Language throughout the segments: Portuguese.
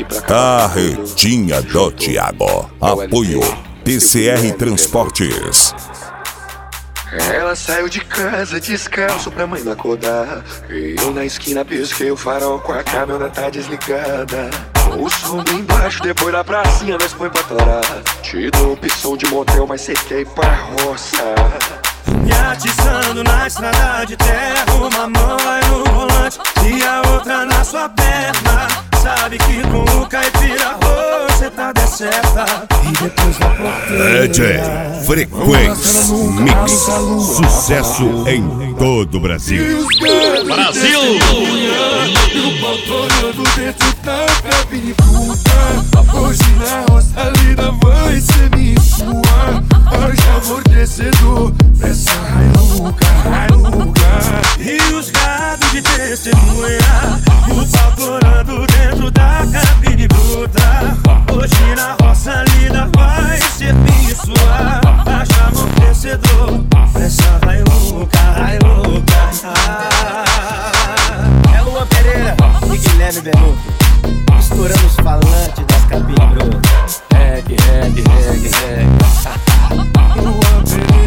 Carretinha do Thiago. Apoio PCR Transportes. Ela saiu de casa descalço pra mãe não acordar. E eu na esquina pisquei o farol com a caminhoneta desligada. O som bem baixo, depois da pracinha nós põe pra torar. Te dou opção de motel, mas cê quer ir pra roça. Me atiçando na estrada de terra, uma mão vai no volante e a outra na sua perna. Sabe que com o caipira você tá de certa. E depois da porteira DJ Frequência Mix. Sucesso em todo o Brasil. Brasil! E o pau torando dentro da cabine puta. Hoje na roça a lida vai ser minha e sua. Hoje amortecedor dessa railuca. E os gados de testemunha, o pau torando dentro da cabine bruta. Hoje na roça a lida vai ser minha e sua. Haja amortecedor dessa railuca. É Luan Pereira e Guilherme Benuto, misturando os falantes das cabines brutas. Reggae. Luan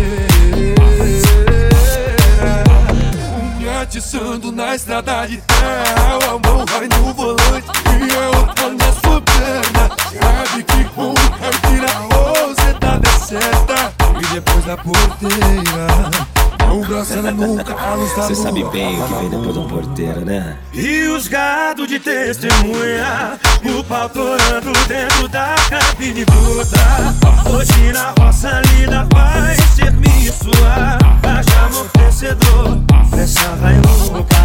Pereira, me atiçando na estrada de terra. A mão vai no volante e a outra na sua perna. Sabe que com o caipira você tá de certa. E depois da porteira não grossa nunca, a luz da lua. Cê sabe bem o que vem depois da porteira, né? E os gados de testemunha, o pau torando dentro da cabine bruta. Hoje na roça a lida vai ser minha e sua. Haja amortecedor dessa railuca.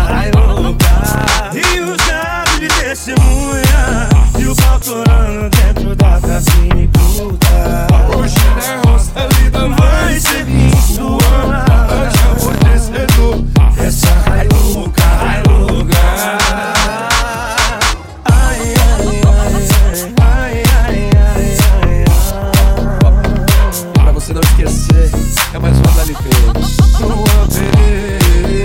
E os gados de testemunha, e o pau torando dentro da cabine bruta. Hoje na roça a lida vai ser minha e sua. Haja amortecedor dessa railuca. Pra você não esquecer, é mais uma da LP. Luan Pereira.